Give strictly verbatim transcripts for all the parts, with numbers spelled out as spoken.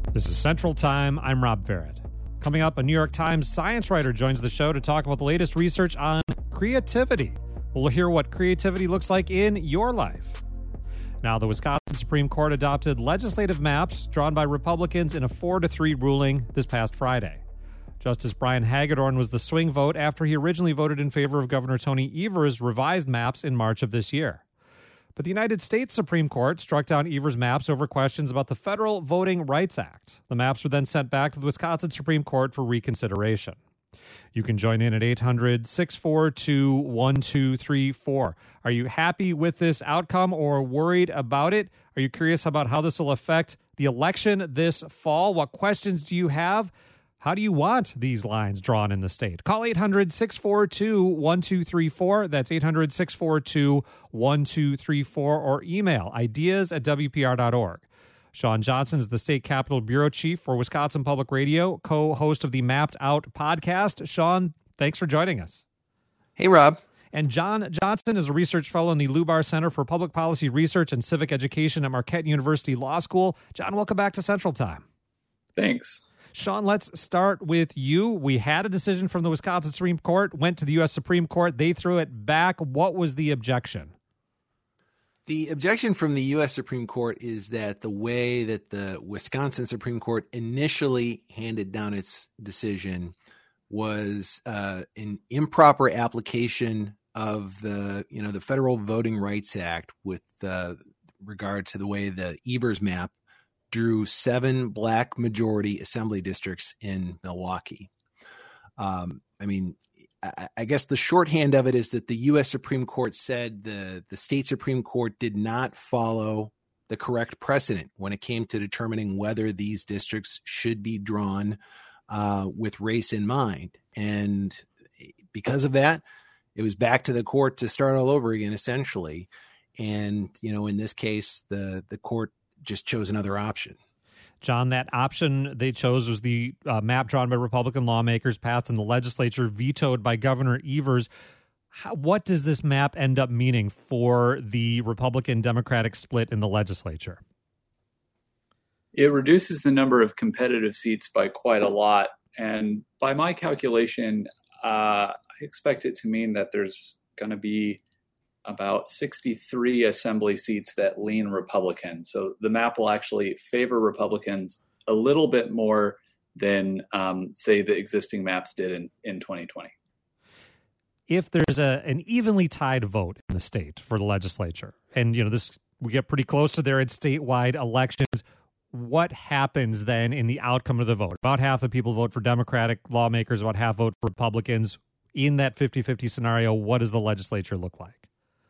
This is Central Time. I'm Rob Farrett. Coming up, a New York Times science writer joins the show to talk about the latest research on creativity. We'll hear what creativity looks like in your life. Now, the Wisconsin Supreme Court adopted legislative maps drawn by Republicans in a four to three ruling this past Friday. Justice Brian Hagedorn was the swing vote after he originally voted in favor of Governor Tony Evers' revised maps in March of this year. But the United States Supreme Court struck down Evers' maps over questions about the Federal Voting Rights Act. The maps were then sent back to the Wisconsin Supreme Court for reconsideration. You can join in at eight hundred, six four two, one two three four. Are you happy with this outcome or worried about it? Are you curious about how this will affect the election this fall? What questions do you have? How do you want these lines drawn in the state? Call eight hundred, six four two, one two three four. That's eight hundred, six four two, one two three four. Or email ideas at W P R dot org. Sean Johnson is the State Capitol Bureau Chief for Wisconsin Public Radio, co-host of the Mapped Out podcast. Sean, thanks for joining us. Hey, Rob. And John Johnson is a research fellow in the Lubar Center for Public Policy Research and Civic Education at Marquette University Law School. John, welcome back to Central Time. Thanks. Sean, let's start with you. We had a decision from the Wisconsin Supreme Court, went to the U S Supreme Court. They threw it back. What was the objection? The objection from the U S Supreme Court is that the way that the Wisconsin Supreme Court initially handed down its decision was uh, an improper application of the, you know, the Federal Voting Rights Act with uh, regard to the way the Evers map drew seven black majority assembly districts in Milwaukee. Um, I mean, I, I guess the shorthand of it is that the U S Supreme Court said the, the state Supreme Court did not follow the correct precedent when it came to determining whether these districts should be drawn uh, with race in mind. And because of that, it was back to the court to start all over again, essentially. And, you know, in this case, the, the court just chose another option. John, that option they chose was the uh, map drawn by Republican lawmakers, passed in the legislature, vetoed by Governor Evers. How, what does this map end up meaning for the Republican-Democratic split in the legislature? It reduces the number of competitive seats by quite a lot. And by my calculation, uh, I expect it to mean that there's going to be about sixty-three assembly seats that lean Republican. So the map will actually favor Republicans a little bit more than, um, say, the existing maps did in, in twenty twenty. If there's a an evenly tied vote in the state for the legislature, and you know this, we get pretty close to there at statewide elections, what happens then in the outcome of the vote? About half the people vote for Democratic lawmakers, about half vote for Republicans. In that fifty-fifty scenario, what does the legislature look like?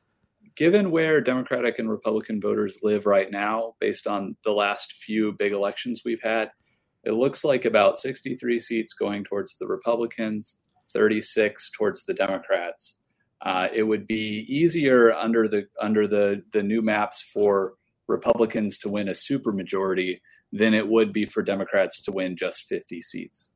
Given where Democratic and Republican voters live right now, based on the last few big elections we've had, it looks like about sixty-three seats going towards the Republicans, thirty-six towards the Democrats. Uh, it would be easier under the under the, the new maps for Republicans to win a supermajority than it would be for Democrats to win just fifty seats.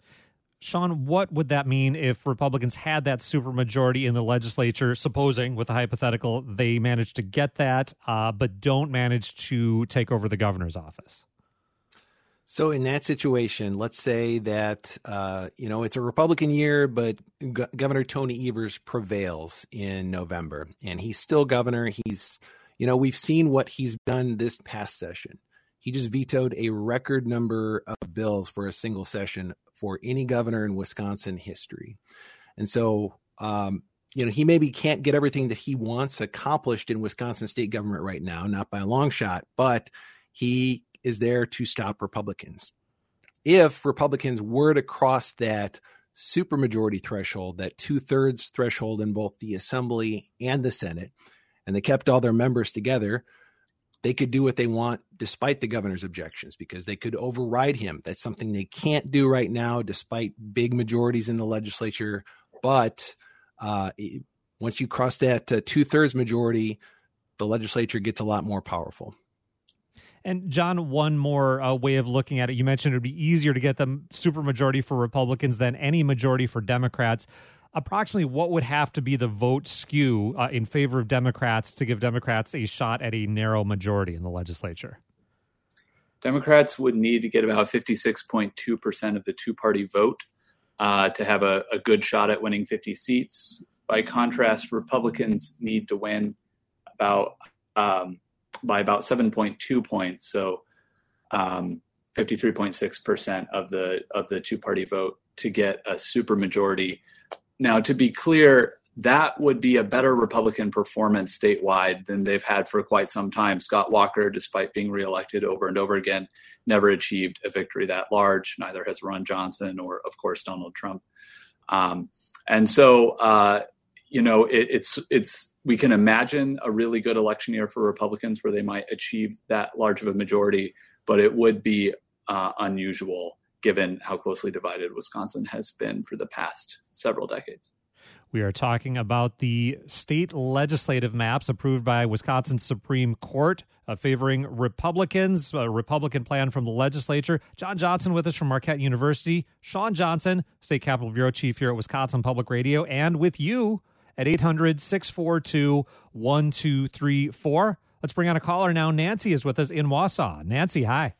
Sean, what would that mean if Republicans had that supermajority in the legislature, supposing, with a hypothetical, they managed to get that, uh, but don't manage to take over the governor's office? So in that situation, let's say that, uh, you know, it's a Republican year, but Go- Governor Tony Evers prevails in November, and he's still governor. He's, you know, we've seen what he's done this past session. He just vetoed a record number of bills for a single session for any governor in Wisconsin history. And so, um, you know, he maybe can't get everything that he wants accomplished in Wisconsin state government right now, not by a long shot, but he is there to stop Republicans. If Republicans were to cross that supermajority threshold, that two-thirds threshold in both the Assembly and the Senate, and they kept all their members together, they could do what they want despite the governor's objections, because they could override him. That's something they can't do right now, despite big majorities in the legislature. But uh, once you cross that uh, two-thirds majority, the legislature gets a lot more powerful. And John, one more uh, way of looking at it, you mentioned it would be easier to get the supermajority for Republicans than any majority for Democrats. Approximately what would have to be the vote skew uh, in favor of Democrats to give Democrats a shot at a narrow majority in the legislature? Democrats would need to get about fifty-six point two percent of the two-party vote uh, to have a, a good shot at winning fifty seats. By contrast, Republicans need to win about um, by about seven point two points, so um, fifty-three point six percent of the of the two-party vote to get a supermajority. Now, to be clear, that would be a better Republican performance statewide than they've had for quite some time. Scott Walker, despite being reelected over and over again, never achieved a victory that large. Neither has Ron Johnson or, of course, Donald Trump. Um, and so, uh, you know, it, it's it's we can imagine a really good election year for Republicans where they might achieve that large of a majority, but it would be uh, unusual given how closely divided Wisconsin has been for the past several decades. We are talking about the state legislative maps approved by Wisconsin's Supreme Court, uh, favoring Republicans, a Republican plan from the legislature. John Johnson with us from Marquette University. Shawn Johnson, State Capitol Bureau Chief here at Wisconsin Public Radio, and with you at eight hundred, six four two, one two three four. Let's bring on a caller now. Nancy is with us in Wausau. Nancy, hi.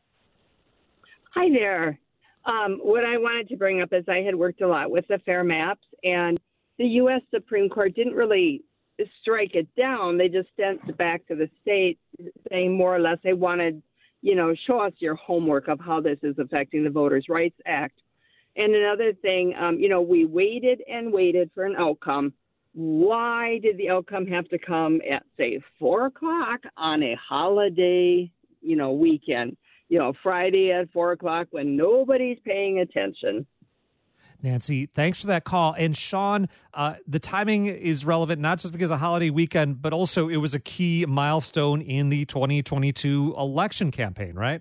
Hi there. Um, what I wanted to bring up is I had worked a lot with the FAIR maps, and the U S Supreme Court didn't really strike it down. They just sent it back to the state saying more or less they wanted, you know, show us your homework of how this is affecting the Voters' Rights Act. And another thing, um, you know, we waited and waited for an outcome. Why did the outcome have to come at, say, four o'clock on a holiday, you know, weekend? You know, Friday at four o'clock when nobody's paying attention. Nancy, thanks for that call. And Shawn, uh, the timing is relevant not just because of holiday weekend, but also it was a key milestone in the twenty twenty-two election campaign, right?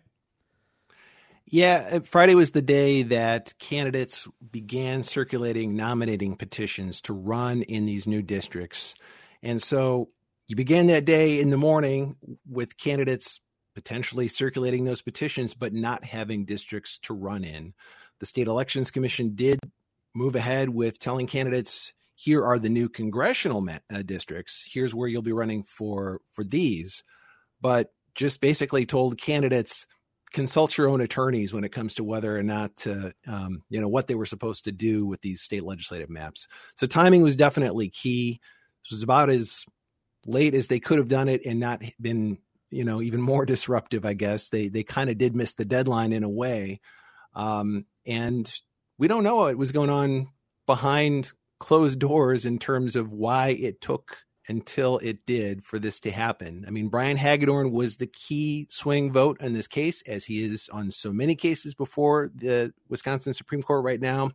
Yeah, Friday was the day that candidates began circulating nominating petitions to run in these new districts. And so you began that day in the morning with candidates potentially circulating those petitions, but not having districts to run in. The State Elections Commission did move ahead with telling candidates, here are the new congressional ma- uh, districts. Here's where you'll be running for, for these. But just basically told candidates, consult your own attorneys when it comes to whether or not to, um, you know, what they were supposed to do with these state legislative maps. So timing was definitely key. This was about as late as they could have done it and not been, you know, even more disruptive, I guess. They, they kind of did miss the deadline in a way. Um, and we don't know what was going on behind closed doors in terms of why it took until it did for this to happen. I mean, Brian Hagedorn was the key swing vote in this case, as he is on so many cases before the Wisconsin Supreme Court right now.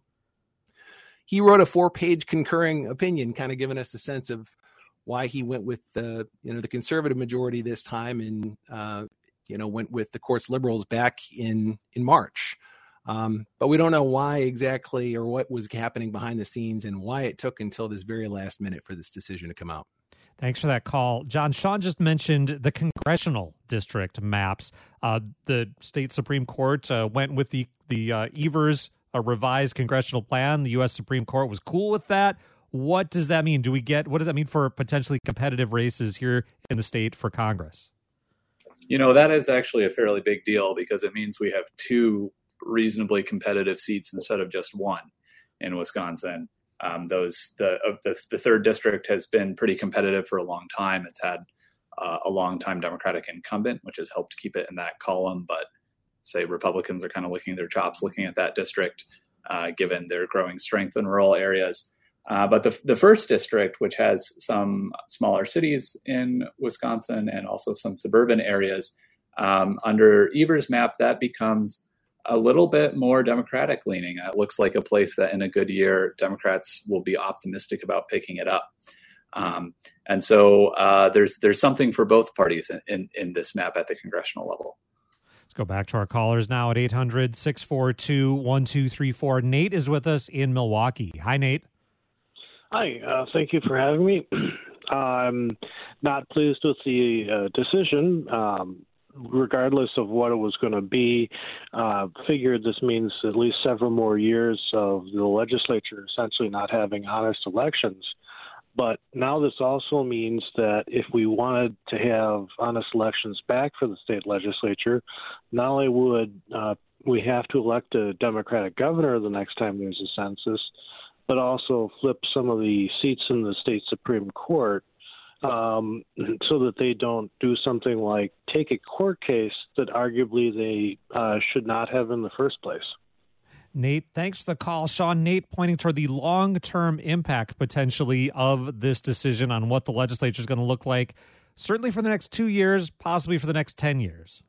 He wrote a four-page concurring opinion, kind of giving us a sense of why he went with the, you know, the conservative majority this time and, uh, you know, went with the court's liberals back in, in March. Um, but we don't know why exactly or what was happening behind the scenes and why it took until this very last minute for this decision to come out. Thanks for that call. John, Shawn just mentioned the congressional district maps. Uh, the state Supreme Court uh, went with the, the uh, Evers uh, revised congressional plan. The U S Supreme Court was cool with that. What does that mean? Do we get, what does that mean for potentially competitive races here in the state for Congress? You know, that is actually a fairly big deal because it means we have two reasonably competitive seats instead of just one in Wisconsin. Um, those the, uh, the the third district has been pretty competitive for a long time. It's had uh, a long time Democratic incumbent, which has helped keep it in that column. But say Republicans are kind of licking their chops looking at that district, uh, given their growing strength in rural areas. Uh, but the the first district, which has some smaller cities in Wisconsin and also some suburban areas, um, under Evers' map, that becomes a little bit more Democratic leaning. It looks like a place that in a good year, Democrats will be optimistic about picking it up. Um, and so uh, there's there's something for both parties in, in, in this map at the congressional level. Let's go back to our callers now at eight hundred, six four two, one two three four. Nate is with us in Milwaukee. Hi, Nate. Hi, uh, thank you for having me. I'm not pleased with the uh, decision. Um, regardless of what it was going to be, uh, figured this means at least several more years of the legislature essentially not having honest elections. But now this also means that if we wanted to have honest elections back for the state legislature, not only would uh, we have to elect a Democratic governor the next time there's a census, but also flip some of the seats in the state Supreme Court um, so that they don't do something like take a court case that arguably they uh, should not have in the first place. Nate, thanks for the call. Sean, Nate pointing toward the long-term impact potentially of this decision on what the legislature is going to look like, certainly for the next two years, possibly for the next ten years.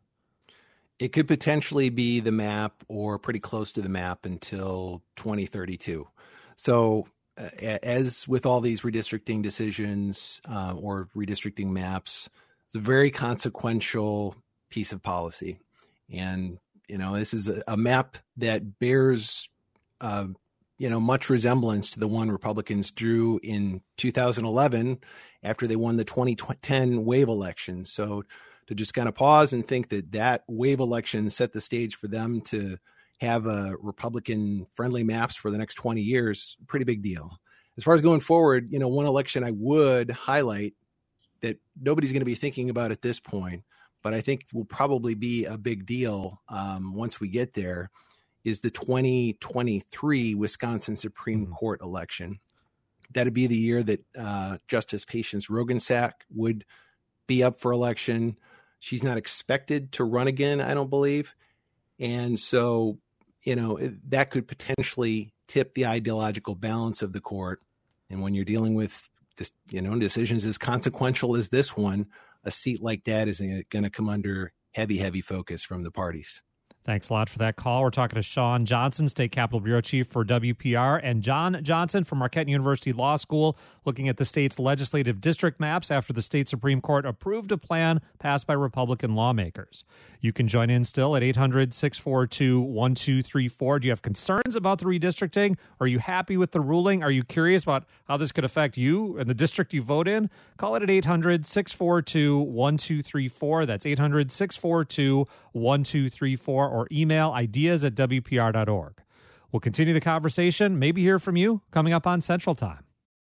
It could potentially be the map or pretty close to the map until twenty thirty-two. So uh, as with all these redistricting decisions uh, or redistricting maps, it's a very consequential piece of policy. And, you know, this is a, a map that bears, uh, you know, much resemblance to the one Republicans drew in two thousand eleven after they won the twenty ten wave election. So to just kind of pause and think that that wave election set the stage for them to have a Republican friendly maps for the next twenty years, pretty big deal. As far as going forward, you know, one election I would highlight that nobody's going to be thinking about at this point, but I think will probably be a big deal um, once we get there, is the twenty twenty-three Wisconsin Supreme mm-hmm. Court election. That'd be the year that uh, Justice Patience Roggensack would be up for election. She's not expected to run again, I don't believe. And so, you know, that could potentially tip the ideological balance of the court. And when you're dealing with, this, you know, decisions as consequential as this one, a seat like that is going to come under heavy, heavy focus from the parties. Thanks a lot for that call. We're talking to Shawn Johnson, State Capitol Bureau Chief for W P R, and John Johnson from Marquette University Law School, looking at the state's legislative district maps after the state Supreme Court approved a plan passed by Republican lawmakers. You can join in still at eight hundred, six four two, one two three four. Do you have concerns about the redistricting? Are you happy with the ruling? Are you curious about how this could affect you and the district you vote in? Call it at eight hundred, six four two, one two three four. That's eight hundred, six four two, one two three four, or email ideas at W P R dot org. We'll continue the conversation, maybe hear from you, coming up on Central Time.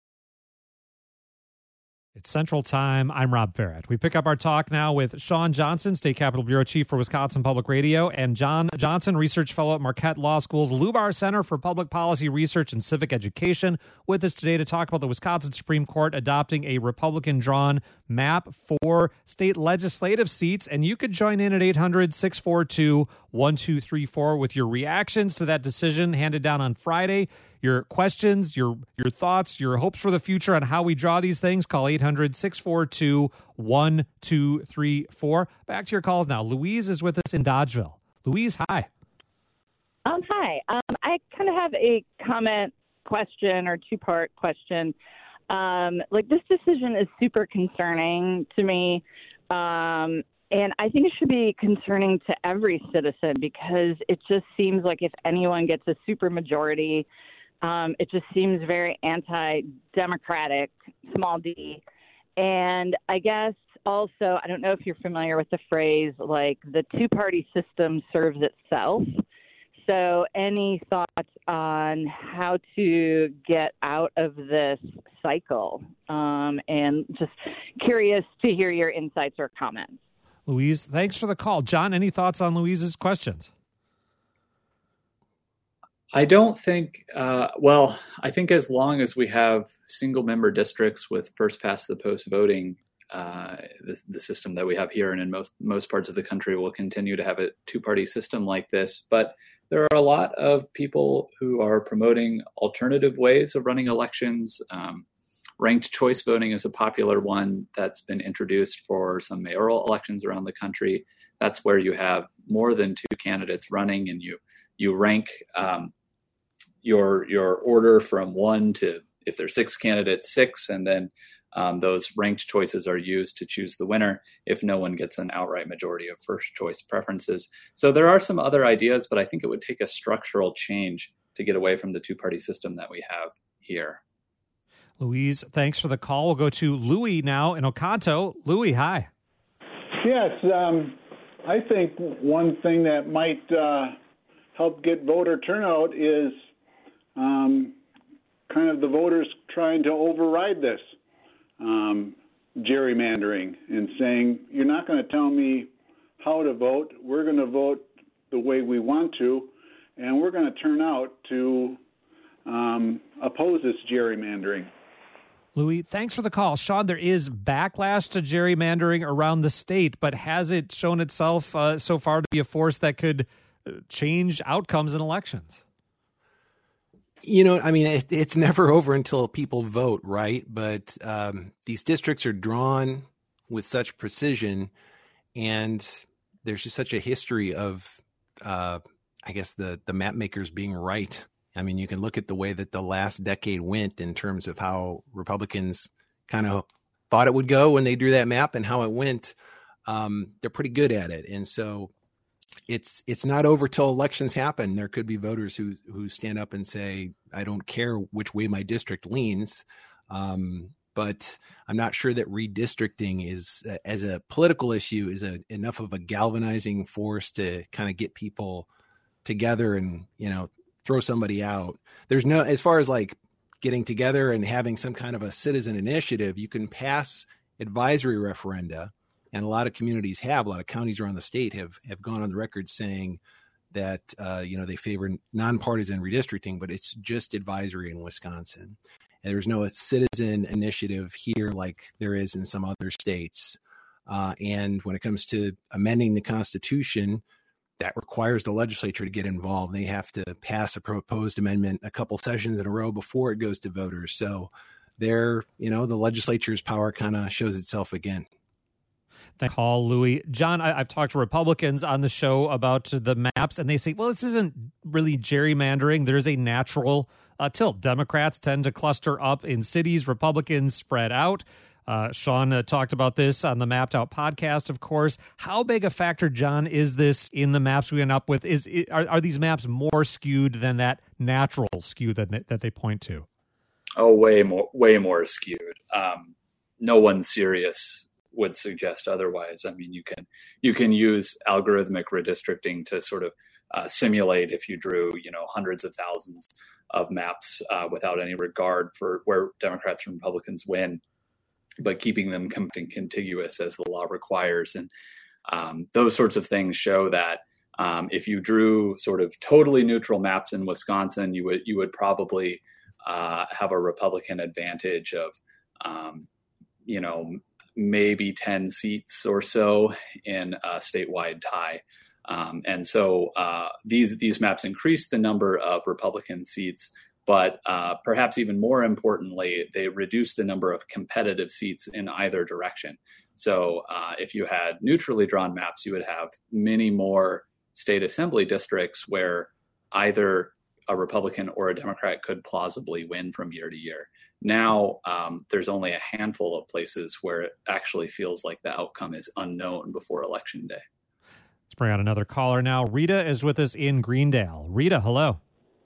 It's Central Time. I'm Rob Ferret. We pick up our talk now with Shawn Johnson, State Capitol Bureau Chief for Wisconsin Public Radio, and John Johnson, Research Fellow at Marquette Law School's Lubar Center for Public Policy Research and Civic Education, with us today to talk about the Wisconsin Supreme Court adopting a Republican-drawn map for state legislative seats. And you could join in at eight hundred, six four two, one two three four with your reactions to that decision handed down on Friday. Your questions, your your thoughts, your hopes for the future on how we draw these things. Call eight hundred, six four two, one two three four. Back to your calls now. Louise is with us in Dodgeville. Louise, hi. Um, hi. Um, I kind of have a comment, question, or two-part question. Um, like, this decision is super concerning to me, um, and I think it should be concerning to every citizen because it just seems like if anyone gets a super majority, Um, it just seems very anti-democratic, small d. And I guess also, I don't know if you're familiar with the phrase, like the two-party system serves itself. So any thoughts on how to get out of this cycle? Um, and just curious to hear your insights or comments. Louise, thanks for the call. John, any thoughts on Louise's questions? I don't think, uh, well, I think as long as we have single member districts with first past the post voting, uh, the, the system that we have here and in most, most parts of the country will continue to have a two-party system like this. But there are a lot of people who are promoting alternative ways of running elections. Um, ranked choice voting is a popular one that's been introduced for some mayoral elections around the country. That's where you have more than two candidates running and you you rank um, your your order from one to, if there's six candidates, six, and then um, those ranked choices are used to choose the winner if no one gets an outright majority of first choice preferences. So there are some other ideas, but I think it would take a structural change to get away from the two-party system that we have here. Louise, thanks for the call. We'll go to Louis now in Oconto. Louis, hi. Yes, um, I think one thing that might uh, help get voter turnout is um, kind of the voters trying to override this. um, gerrymandering and saying, you're not going to tell me how to vote. We're going to vote the way we want to, and we're going to turn out to um, oppose this gerrymandering. Louis, thanks for the call. Sean, there is backlash to gerrymandering around the state, but has it shown itself uh, so far to be a force that could change outcomes in elections? You know, I mean, it, it's never over until people vote, right? But um, these districts are drawn with such precision, and there's just such a history of, uh, I guess, the, the map makers being right. I mean, you can look at the way that the last decade went in terms of how Republicans kind of thought it would go when they drew that map and how it went. Um, they're pretty good at it. And so it's it's not over till elections happen. There could be voters who who stand up and say, I don't care which way my district leans. Um, but I'm not sure that redistricting is, uh, as a political issue, is a, enough of a galvanizing force to kind of get people together and, you know, throw somebody out. There's no, as far as like getting together and having some kind of a citizen initiative, you can pass advisory referenda. And a lot of communities have, a lot of counties around the state have, have gone on the record saying that, uh, you know, they favor nonpartisan redistricting, but it's just advisory in Wisconsin. And there's no citizen initiative here like there is in some other states. Uh, and when it comes to amending the Constitution, that requires the legislature to get involved. They have to pass a proposed amendment a couple sessions in a row before it goes to voters. So there, you know, the legislature's power kind of shows itself again. Thank call, Louis. John, I, I've talked to Republicans on the show about the maps, and they say, well, this isn't really gerrymandering. There's a natural uh, tilt. Democrats tend to cluster up in cities, Republicans spread out. Uh, Sean uh, talked about this on the Mapped Out podcast, of course. How big a factor, John, is this in the maps we end up with? Is it, are, are these maps more skewed than that natural skew that they, that they point to? Oh, way more, way more skewed. Um, no one serious would suggest otherwise. I mean, you can you can use algorithmic redistricting to sort of uh, simulate if you drew, you know, hundreds of thousands of maps uh, without any regard for where Democrats and Republicans win, but keeping them contiguous as the law requires. And um, those sorts of things show that um, if you drew sort of totally neutral maps in Wisconsin, you would you would probably uh, have a Republican advantage of, um, you know, maybe ten seats or so in a statewide tie. Um, and so uh, these these maps increase the number of Republican seats, but uh, perhaps even more importantly, they reduce the number of competitive seats in either direction. So uh, if you had neutrally drawn maps, you would have many more state assembly districts where either a Republican or a Democrat could plausibly win from year to year. Now, um, there's only a handful of places where it actually feels like the outcome is unknown before Election Day. Let's bring on another caller now. Rita is with us in Greendale. Rita, hello.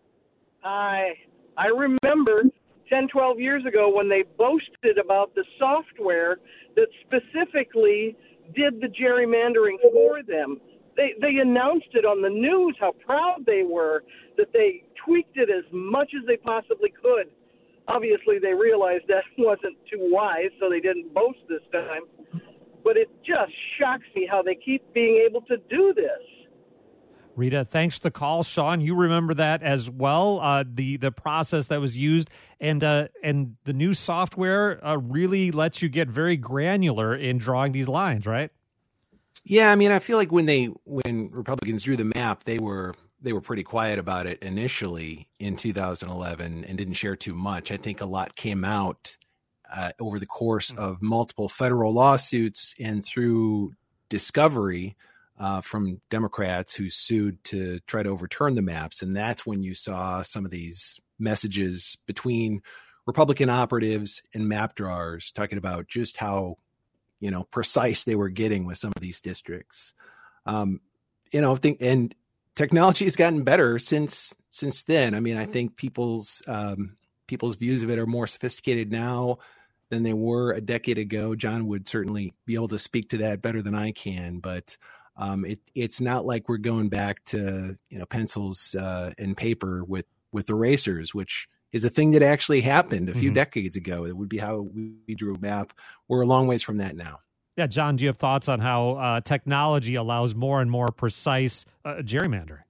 I I remember ten, twelve years ago when they boasted about the software that specifically did the gerrymandering for them. They they announced it on the news, how proud they were that they tweaked it as much as they possibly could. Obviously, they realized that wasn't too wise, so they didn't boast this time. But it just shocks me how they keep being able to do this. Rita, thanks for the call. Sean, you remember that as well, uh, the the process that was used. And uh, and the new software uh, really lets you get very granular in drawing these lines, right? Yeah, I mean, I feel like when they when Republicans drew the map, they were they were pretty quiet about it initially in two thousand eleven and didn't share too much. I think a lot came out uh, over the course of multiple federal lawsuits and through discovery uh, from Democrats who sued to try to overturn the maps. And that's when you saw some of these messages between Republican operatives and map drawers talking about just how, you know, precise they were getting with some of these districts. Um, you know, think, and technology has gotten better since since then. I mean, I think people's um, people's views of it are more sophisticated now than they were a decade ago. John would certainly be able to speak to that better than I can, but um, it it's not like we're going back to, you know, pencils uh, and paper with with erasers, which is a thing that actually happened a few Mhm. decades ago. It would be how we drew a map. We're a long ways from that now. Yeah, John, do you have thoughts on how uh, technology allows more and more precise uh, gerrymandering?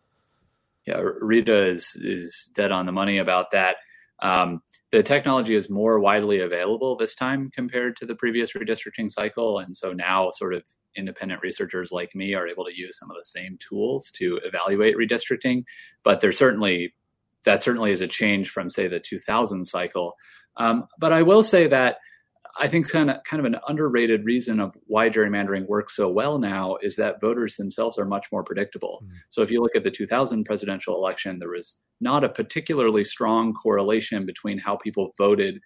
Yeah, Rita is is dead on the money about that. Um, the technology is more widely available this time compared to the previous redistricting cycle. And so now sort of independent researchers like me are able to use some of the same tools to evaluate redistricting. But there's certainly, that certainly is a change from, say, the two thousand cycle. Um, but I will say that I think kind of kind of an underrated reason of why gerrymandering works so well now is that voters themselves are much more predictable. Mm-hmm. So if you look at the two thousand presidential election, there was not a particularly strong correlation between how people voted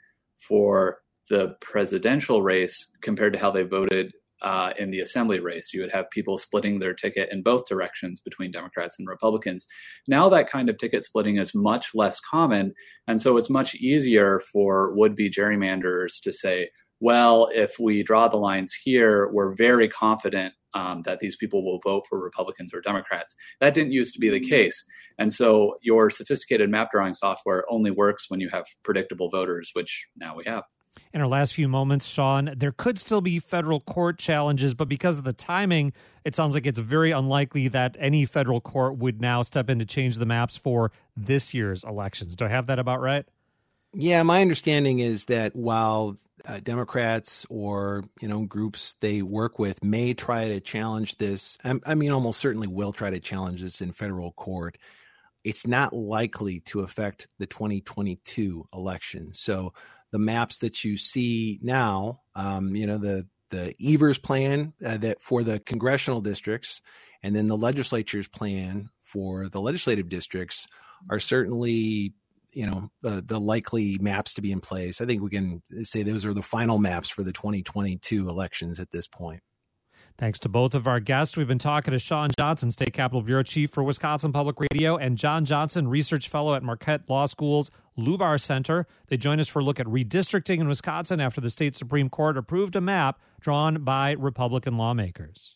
for the presidential race compared to how they voted uh, in the assembly race. You would have people splitting their ticket in both directions between Democrats and Republicans. Now that kind of ticket splitting is much less common. And so it's much easier for would-be gerrymanderers to say, well, if we draw the lines here, we're very confident um, that these people will vote for Republicans or Democrats. That didn't used to be the case. And so your sophisticated map drawing software only works when you have predictable voters, which now we have. In our last few moments, Sean, there could still be federal court challenges, but because of the timing, it sounds like it's very unlikely that any federal court would now step in to change the maps for this year's elections. Do I have that about right? Yeah, my understanding is that while uh, Democrats or, you know, groups they work with may try to challenge this, I, I mean, almost certainly will try to challenge this in federal court, it's not likely to affect the twenty twenty-two election. So the maps that you see now, um, you know, the the Evers plan uh, that for the congressional districts, and then the legislature's plan for the legislative districts are certainly, you know, the the likely maps to be in place. I think we can say those are the final maps for the twenty twenty-two elections at this point. Thanks to both of our guests. We've been talking to Sean Johnson, State Capitol Bureau Chief for Wisconsin Public Radio, and John Johnson, Research Fellow at Marquette Law School's Lubar Center. They join us for a look at redistricting in Wisconsin after the state Supreme Court approved a map drawn by Republican lawmakers.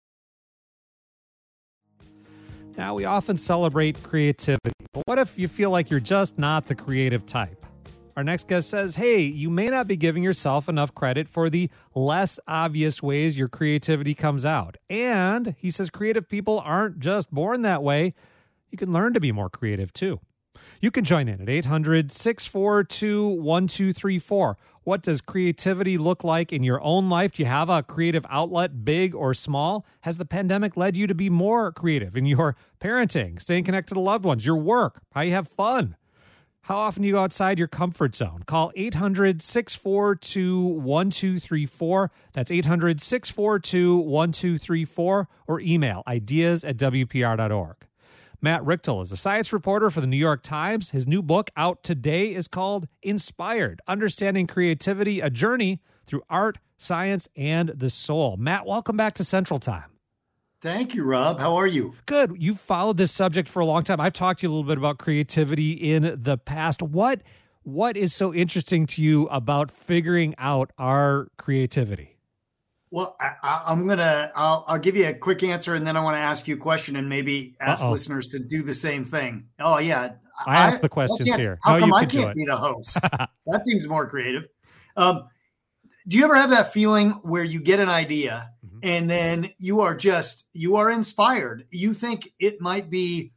Now, we often celebrate creativity, but what if you feel like you're just not the creative type? Our next guest says, hey, you may not be giving yourself enough credit for the less obvious ways your creativity comes out. And he says creative people aren't just born that way. You can learn to be more creative, too. You can join in at eight hundred, six four two, one two three four. What does creativity look like in your own life? Do you have a creative outlet, big or small? Has the pandemic led you to be more creative in your parenting, staying connected to loved ones, your work, how you have fun? How often do you go outside your comfort zone? Call eight hundred, six four two, one two three four. That's eight hundred, six four two, one two three four, or email ideas at w p r dot org. Matt Richtel is a science reporter for the New York Times. His new book out today is called Inspired, Understanding Creativity, a Journey Through Art, Science, and the Soul. Matt, welcome back to Central Time. Thank you, Rob. How are you? Good. You've followed this subject for a long time. I've talked to you a little bit about creativity in the past. What what is so interesting to you about figuring out our creativity? Well, I, I, I'm gonna I'll, I'll give you a quick answer, and then I want to ask you a question, and maybe ask Uh-oh. listeners to do the same thing. Oh yeah, I, I asked the questions here. How no, come you I can can't be the host? That seems more creative. Um, do you ever have that feeling where you get an idea? And then you are just, you are inspired. You think it might be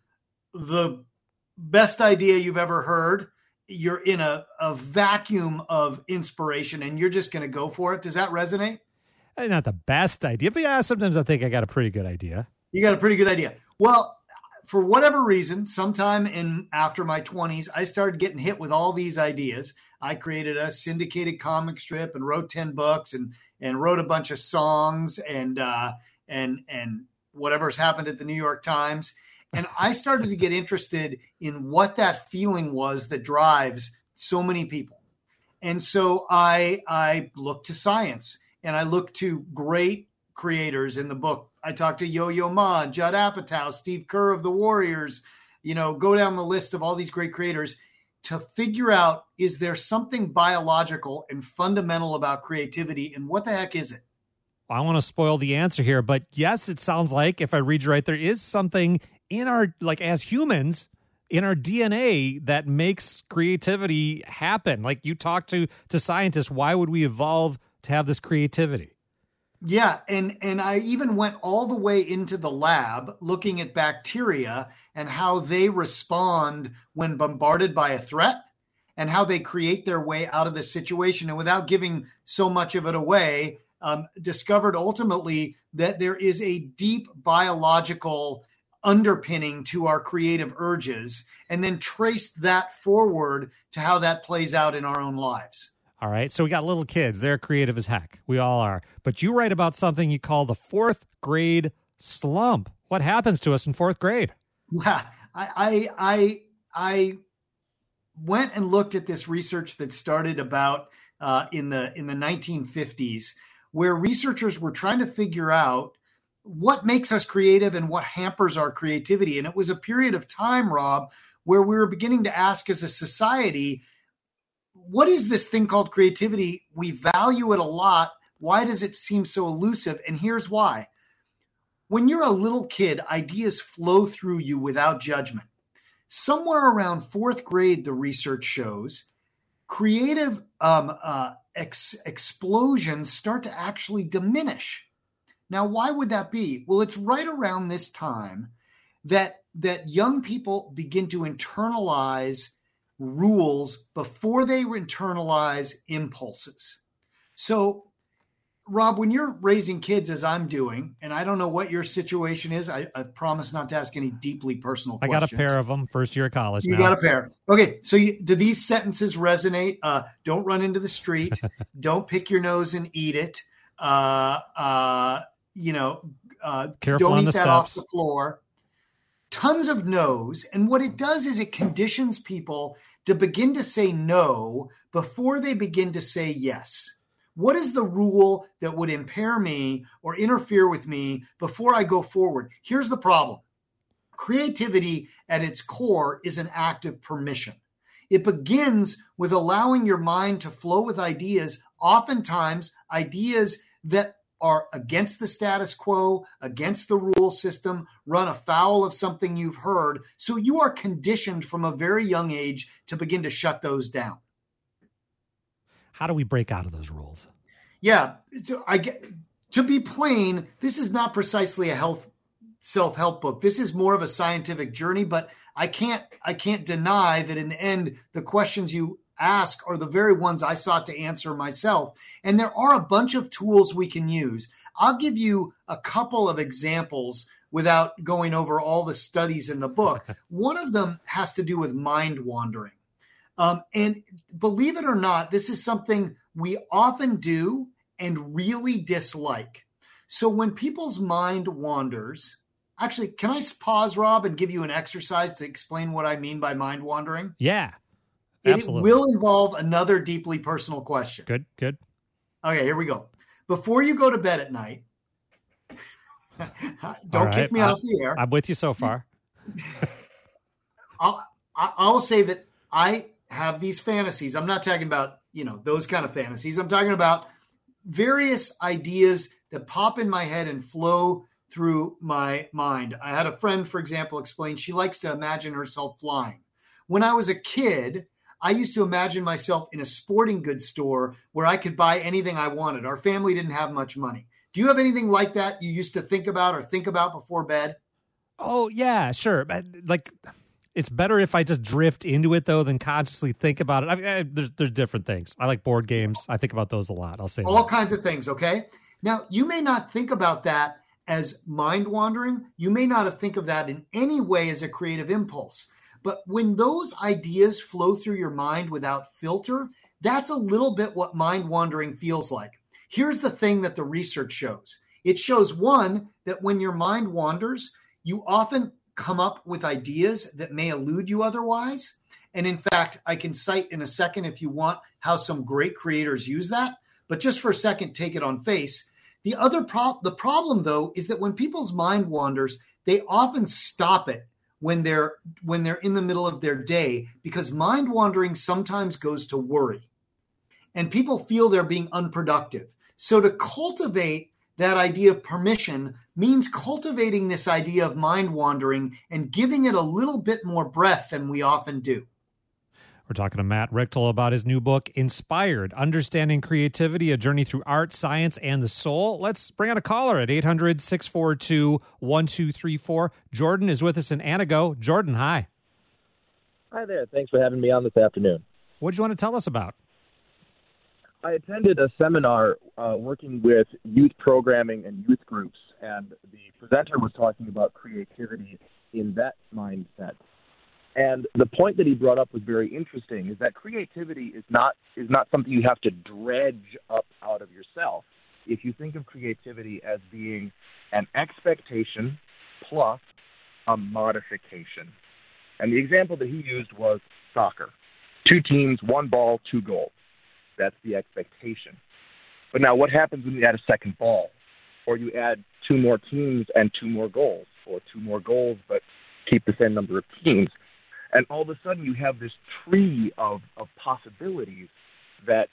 the best idea you've ever heard. You're in a, a vacuum of inspiration and you're just going to go for it. Does that resonate? Not the best idea, but yeah, sometimes I think I got a pretty good idea. You got a pretty good idea. Well, for whatever reason, sometime in after my twenties, I started getting hit with all these ideas. I created a syndicated comic strip and wrote ten books and and wrote a bunch of songs and uh, and and whatever's happened at the New York Times. And I started to get interested in what that feeling was that drives so many people. And so I I looked to science and I looked to great creators in the book. I talked to Yo-Yo Ma, Judd Apatow, Steve Kerr of the Warriors, you know, go down the list of all these great creators to figure out, is there something biological and fundamental about creativity, and what the heck is it? I want to spoil the answer here, but yes, it sounds like, if I read you right, there is something in our, like as humans, in our D N A that makes creativity happen. Like you talk to to scientists, why would we evolve to have this creativity? Yeah, and and I even went all the way into the lab looking at bacteria and how they respond when bombarded by a threat and how they create their way out of the situation. And without giving so much of it away, um, discovered ultimately that there is a deep biological underpinning to our creative urges, and then traced that forward to how that plays out in our own lives. All right. So we got little kids. They're creative as heck. We all are. But you write about something you call the fourth grade slump. What happens to us in fourth grade? Yeah, I, I, I, I went and looked at this research that started about uh, in the in the nineteen fifties, where researchers were trying to figure out what makes us creative and what hampers our creativity. And it was a period of time, Rob, where we were beginning to ask as a society, what is this thing called creativity? We value it a lot. Why does it seem so elusive? And here's why. When you're a little kid, ideas flow through you without judgment. Somewhere around fourth grade, the research shows, creative um, uh, ex- explosions start to actually diminish. Now, why would that be? Well, it's right around this time that that young people begin to internalize rules before they internalize impulses. So, Rob, when you're raising kids as I'm doing, and I don't know what your situation is, I, I promise not to ask any deeply personal I questions. got a pair of them, first year of college You now. got a pair. Okay, so you, do these sentences resonate? Uh, don't run into the street. Don't pick your nose and eat it. Uh, uh, you know, uh, Careful don't on eat the that steps. off the floor. Tons of no's. And what it does is it conditions people to begin to say no before they begin to say yes. What is the rule that would impair me or interfere with me before I go forward? Here's the problem. Creativity at its core is an act of permission. It begins with allowing your mind to flow with ideas, oftentimes ideas that are against the status quo, against the rule system, run afoul of something you've heard. So you are conditioned from a very young age to begin to shut those down. How do we break out of those rules? Yeah, so I get, to be plain, this is not precisely a health self-help book. This is more of a scientific journey, but I can't I can't deny that in the end, the questions you ask are the very ones I sought to answer myself. And there are a bunch of tools we can use. I'll give you a couple of examples without going over all the studies in the book. One of them has to do with mind wandering. Um, and believe it or not, this is something we often do and really dislike. So when people's mind wanders, actually, can I pause, Rob, and give you an exercise to explain what I mean by mind wandering? Yeah. It Absolutely. will involve another deeply personal question. Good, good. Okay, here we go. Before you go to bed at night, don't right. kick me I, off the air. I'm with you so far. I'll, I'll say that I have these fantasies. I'm not talking about, you know, those kind of fantasies. I'm talking about various ideas that pop in my head and flow through my mind. I had a friend, for example, explain she likes to imagine herself flying. When I was a kid, I used to imagine myself in a sporting goods store where I could buy anything I wanted. Our family didn't have much money. Do you have anything like that you used to think about or think about before bed? Oh, yeah, sure. But like, it's better if I just drift into it, though, than consciously think about it. I mean, I, there's, there's different things. I like board games. I think about those a lot. I'll say all that. kinds of things, okay? Now, you may not think about that as mind wandering. You may not have think of that in any way as a creative impulse. But when those ideas flow through your mind without filter, that's a little bit what mind wandering feels like. Here's the thing that the research shows. It shows, one, that when your mind wanders, you often come up with ideas that may elude you otherwise. And in fact, I can cite in a second, if you want, how some great creators use that. But just for a second, take it on face. The other pro- the problem, though, is that when people's mind wanders, they often stop it when they're when they're in the middle of their day, because mind wandering sometimes goes to worry. And people feel they're being unproductive. So to cultivate that idea of permission means cultivating this idea of mind wandering and giving it a little bit more breath than we often do. We're talking to Matt Richtel about his new book, Inspired, Understanding Creativity, A Journey Through Art, Science, and the Soul. Let's bring out a caller at eight hundred, six four two, one two three four. Jordan is with us in Anago. Jordan, hi. Hi there. Thanks for having me on this afternoon. What do you want to tell us about? I attended a seminar uh, working with youth programming and youth groups, and the presenter was talking about creativity in that mindset. And the point that he brought up was very interesting, is that creativity is not is not something you have to dredge up out of yourself. If you think of creativity as being an expectation plus a modification. And the example that he used was soccer. Two teams, one ball, two goals. That's the expectation. But now what happens when you add a second ball? Or you add two more teams and two more goals, or two more goals but keep the same number of teams? And all of a sudden you have this tree of, of possibilities that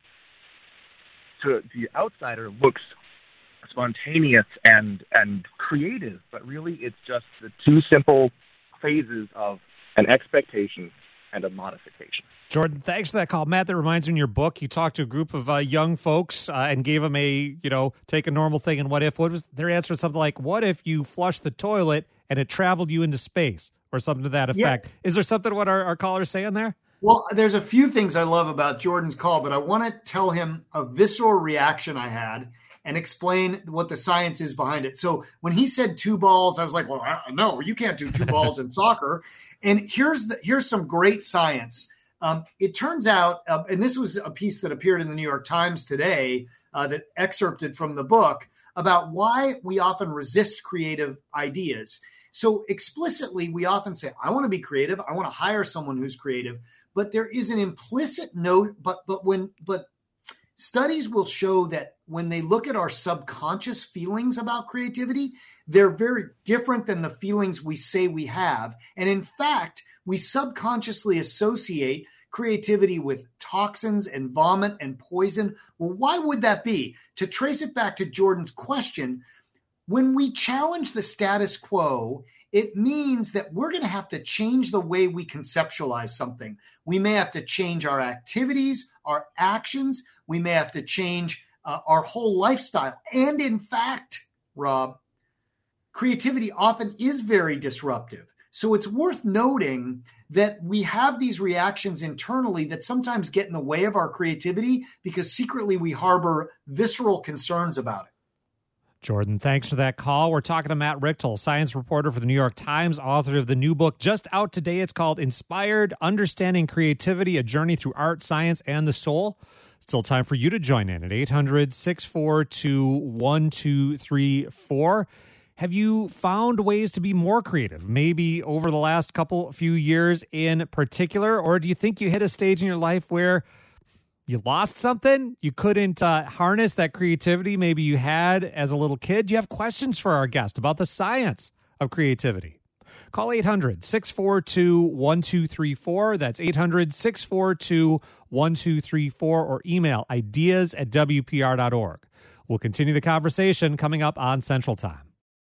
to the outsider looks spontaneous and and creative, but really it's just the two simple phases of an expectation and a modification. Jordan, thanks for that call. Matt, that reminds me in your book, you talked to a group of uh, young folks uh, and gave them a, you know, take a normal thing and what if. What was their answer? Something like, what if you flushed the toilet and it traveled you into space? Or something to that effect. Yeah. Is there something what our, our caller's saying there? Well, there's a few things I love about Jordan's call, but I want to tell him a visceral reaction I had and explain what the science is behind it. So when he said two balls, I was like, well, I, no, you can't do two balls in soccer. And here's the, here's some great science. Um, it turns out, uh, and this was a piece that appeared in the New York Times today uh, that excerpted from the book about why we often resist creative ideas. So explicitly, we often say, I want to be creative. I want to hire someone who's creative. But there is an implicit note. But but when but studies will show that when they look at our subconscious feelings about creativity, they're very different than the feelings we say we have. And in fact, we subconsciously associate creativity with toxins and vomit and poison. Well, why would that be? To trace it back to Jordan's question, when we challenge the status quo, it means that we're going to have to change the way we conceptualize something. We may have to change our activities, our actions. We may have to change uh, our whole lifestyle. And in fact, Rob, creativity often is very disruptive. So it's worth noting that we have these reactions internally that sometimes get in the way of our creativity because secretly we harbor visceral concerns about it. Jordan, thanks for that call. We're talking to Matt Richtel, science reporter for the New York Times, author of the new book just out today. It's called Inspired, Understanding Creativity, A Journey Through Art, Science, and the Soul. Still time for you to join in at eight hundred, six four two, one two three four. Have you found ways to be more creative, maybe over the last couple, few years in particular? Or do you think you hit a stage in your life where you lost something? You couldn't uh, harness that creativity maybe you had as a little kid? Do you have questions for our guest about the science of creativity? Call eight hundred, six four two, one two three four. That's eight hundred, six four two, one two three four, or email ideas at W P R dot org. We'll continue the conversation coming up on Central Time.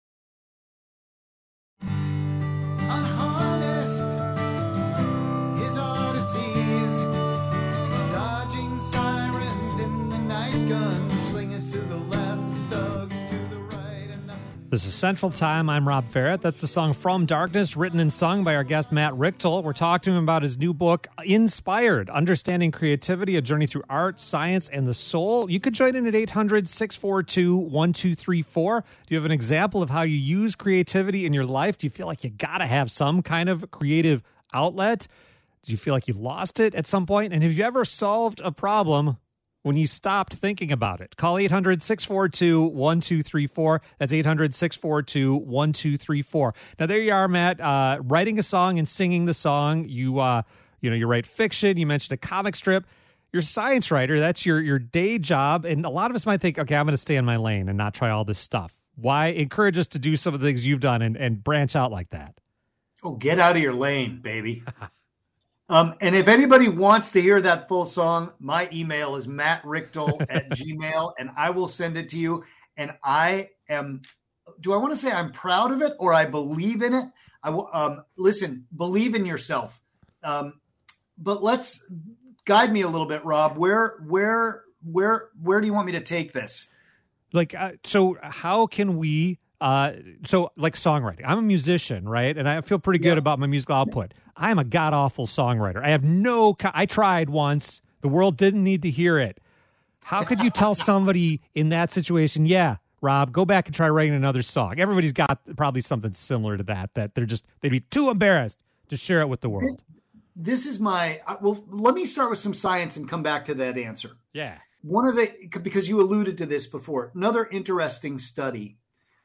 This is Central Time. I'm Rob Ferret. That's the song From Darkness, written and sung by our guest, Matt Richtel. We're talking to him about his new book, Inspired, Understanding Creativity, A Journey Through Art, Science, and the Soul. You could join in at eight hundred, six four two, one two three four. Do you have an example of how you use creativity in your life? Do you feel like you got to have some kind of creative outlet? Do you feel like you lost it at some point? And have you ever solved a problem when you stopped thinking about it? Call eight hundred, six four two, one two three four. That's eight hundred, six four two, one two three four. Now, there you are, Matt, uh, writing a song and singing the song. You, uh, you know, you write fiction. You mentioned a comic strip. You're a science writer. That's your, your day job. And a lot of us might think, okay, I'm going to stay in my lane and not try all this stuff. Why encourage us to do some of the things you've done and, and branch out like that? Oh, get out of your lane, baby. Um, and if anybody wants to hear that full song, my email is mattrichtel at gmail, and I will send it to you. And I am, do I want to say I'm proud of it or I believe in it? I um, listen, believe in yourself. Um, but let's guide me a little bit, Rob. Where, where, where, where do you want me to take this? Like, uh, so how can we, uh, so like songwriting, I'm a musician, right? And I feel pretty good yeah. about my musical output. I'm a god awful songwriter. I have no, co- I tried once. The world didn't need to hear it. How could you tell somebody in that situation, yeah, Rob, go back and try writing another song? Everybody's got probably something similar to that, that they're just, they'd be too embarrassed to share it with the world. This is my, well, let me start with some science and come back to that answer. Yeah. One of the, because you alluded to this before, another interesting study.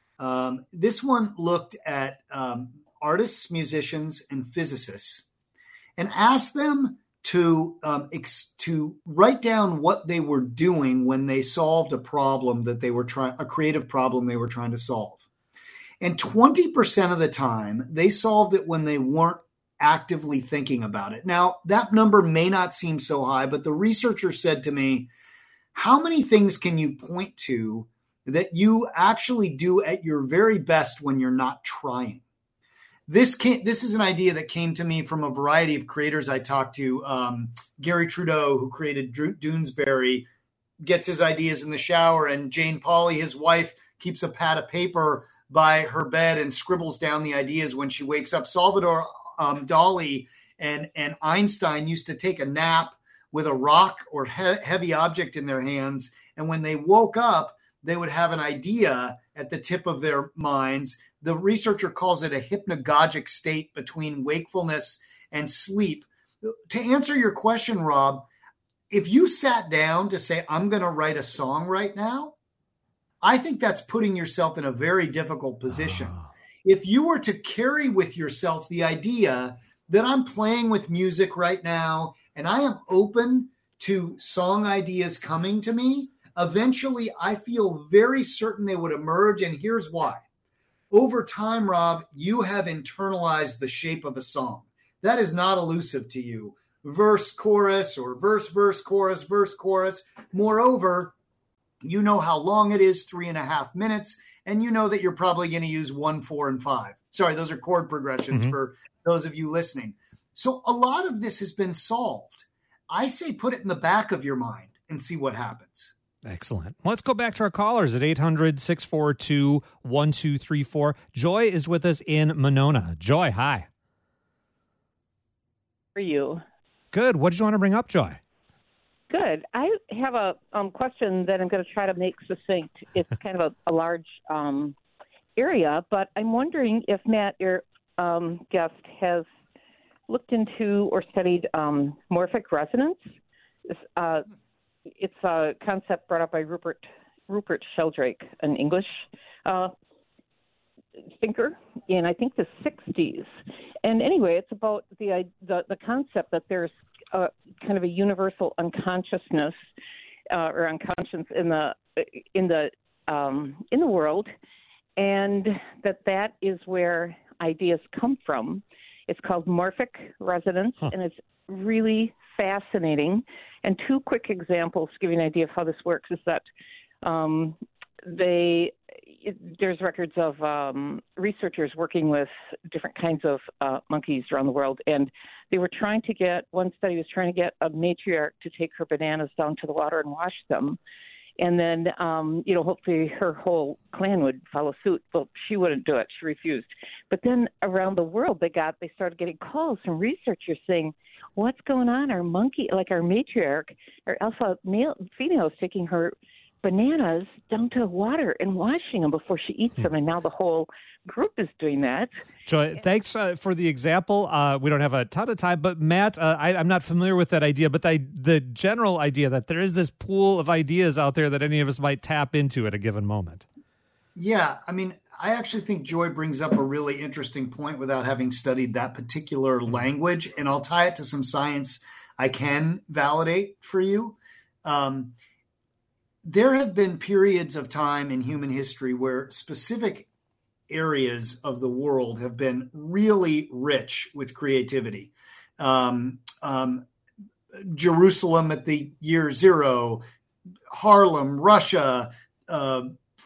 Um, this one looked at um, artists, musicians, and physicists and asked them to um, ex- to write down what they were doing when they solved a problem that they were trying, a creative problem they were trying to solve. And twenty percent of the time, they solved it when they weren't actively thinking about it. Now, that number may not seem so high, but the researcher said to me, how many things can you point to that you actually do at your very best when you're not trying? This came, this is an idea that came to me from a variety of creators I talked to. Um, Gary Trudeau, who created Doonesbury, gets his ideas in the shower, and Jane Pauley, his wife, keeps a pad of paper by her bed and scribbles down the ideas when she wakes up. Salvador um, Dali and, and Einstein used to take a nap with a rock or he- heavy object in their hands, and when they woke up, they would have an idea at the tip of their minds. The researcher calls it a hypnagogic state between wakefulness and sleep. To answer your question, Rob, if you sat down to say, I'm going to write a song right now, I think that's putting yourself in a very difficult position. Oh. If you were to carry with yourself the idea that I'm playing with music right now and I am open to song ideas coming to me, eventually I feel very certain they would emerge. And here's why. Over time, Rob, you have internalized the shape of a song. That is not elusive to you. Verse, chorus, or verse, verse, chorus, verse, chorus. Moreover, you know how long it is, three and a half minutes, and you know that you're probably going to use one, four, and five. Sorry, those are chord progressions mm-hmm. for those of you listening. So a lot of this has been solved. I say put it in the back of your mind and see what happens. Excellent. Let's go back to our callers at eight hundred, six four two, one two three four. Joy is with us in Monona. Joy, hi. How are you? Good. What did you want to bring up, Joy? Good. I have a um, question that I'm going to try to make succinct. It's kind of a, a large um, area, but I'm wondering if Matt, your um, guest, has looked into or studied um, morphic resonance. Uh, it's a concept brought up by Rupert Rupert Sheldrake, an English uh, thinker in, I think, the sixties. And anyway, it's about the the, the concept that there's a, kind of a universal unconsciousness uh, or unconscious in the in the um, in the world, and that that is where ideas come from. It's called morphic resonance, huh. and it's really fascinating. And two quick examples to give you an idea of how this works is that um, they it, there's records of um, researchers working with different kinds of uh, monkeys around the world, and they were trying to get, one study was trying to get a matriarch to take her bananas down to the water and wash them. And then, um, you know, hopefully her whole clan would follow suit. Well, she wouldn't do it. She refused. But then around the world, they got, they started getting calls from researchers saying, what's going on? Our monkey, like our matriarch, our alpha male, female is taking her bananas down to water and washing them before she eats them. And now the whole group is doing that. Joy, thanks uh, for the example. Uh, we don't have a ton of time, but Matt, uh, I, I'm not familiar with that idea, but the, the general idea that there is this pool of ideas out there that any of us might tap into at a given moment. Yeah, I mean, I actually think Joy brings up a really interesting point without having studied that particular language, and I'll tie it to some science I can validate for you. Um, there have been periods of time in human history where specific areas of the world have been really rich with creativity. Um, um, Jerusalem at the year zero, Harlem, Russia, uh,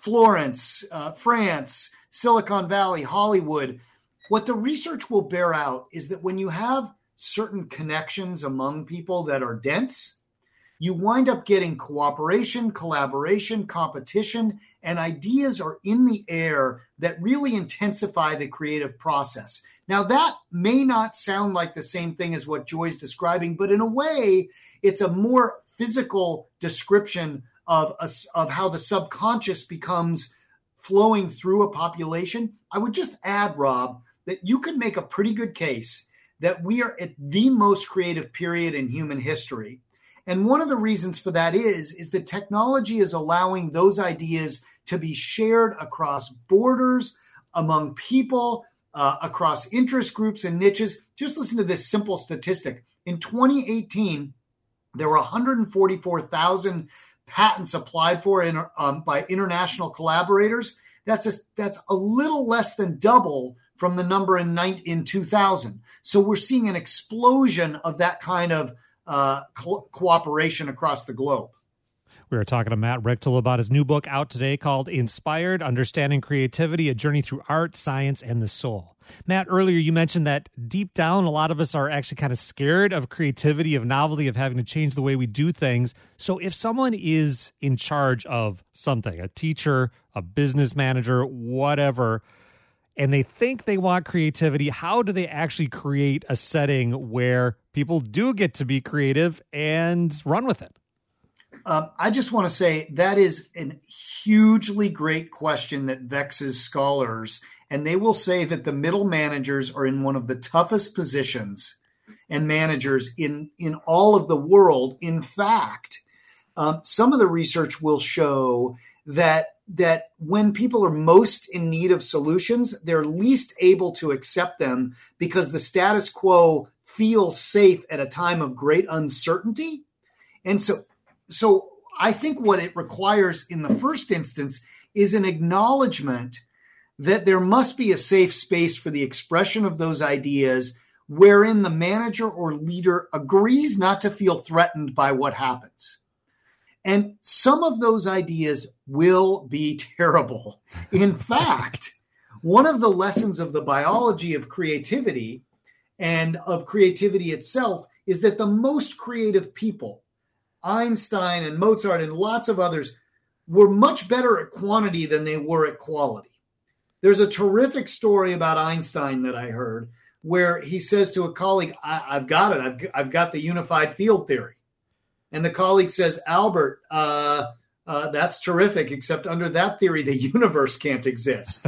Florence, uh, France, Silicon Valley, Hollywood. What the research will bear out is that when you have certain connections among people that are dense, you wind up getting cooperation, collaboration, competition, and ideas are in the air that really intensify the creative process. Now, that may not sound like the same thing as what Joy's describing, but in a way, it's a more physical description of, a, of how the subconscious becomes flowing through a population. I would just add, Rob, that you could make a pretty good case that we are at the most creative period in human history. And one of the reasons for that is, is that technology is allowing those ideas to be shared across borders, among people, uh, across interest groups and niches. Just listen to this simple statistic. In twenty eighteen, there were one hundred forty-four thousand patents applied for in, um, by international collaborators. That's a, that's a little less than double from the number in, in two thousand. So we're seeing an explosion of that kind of uh, co- cooperation across the globe. We were talking to Matt Richtel about his new book out today called Inspired, Understanding Creativity, A Journey Through Art, Science, and the Soul. Matt, earlier you mentioned that deep down, a lot of us are actually kind of scared of creativity, of novelty, of having to change the way we do things. So if someone is in charge of something, a teacher, a business manager, whatever, and they think they want creativity, how do they actually create a setting where people do get to be creative and run with it? Um, I just want to say that is a hugely great question that vexes scholars, and they will say that the middle managers are in one of the toughest positions and managers in, in all of the world. In fact, um, some of the research will show that that when people are most in need of solutions, they're least able to accept them because the status quo feels safe at a time of great uncertainty. And so, so I think what it requires in the first instance is an acknowledgement that there must be a safe space for the expression of those ideas wherein the manager or leader agrees not to feel threatened by what happens. And some of those ideas will be terrible. In fact, one of the lessons of the biology of creativity and of creativity itself is that the most creative people, Einstein and Mozart and lots of others, were much better at quantity than they were at quality. There's a terrific story about Einstein that I heard where he says to a colleague, I, I've got it. I've, I've got the unified field theory. And the colleague says, Albert, uh, uh, that's terrific, except under that theory, the universe can't exist.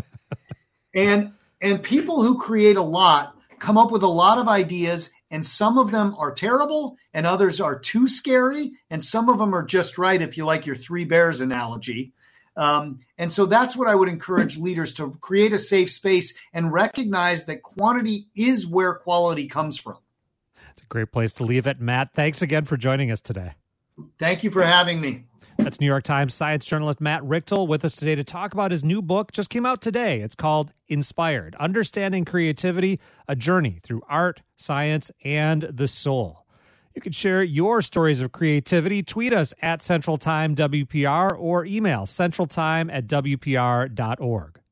and and people who create a lot come up with a lot of ideas, and some of them are terrible, and others are too scary, and some of them are just right, if you like your Three Bears analogy. Um, and so that's what I would encourage leaders to create a safe space and recognize that quantity is where quality comes from. Great place to leave it. Matt, thanks again for joining us today. Thank you for having me. That's New York Times science journalist Matt Richtel with us today to talk about his new book. Just came out today. It's called Inspired, Understanding Creativity, A Journey Through Art, Science, and the Soul. You can share your stories of creativity. Tweet us at Central Time W P R or email centraltime at W P R dot org.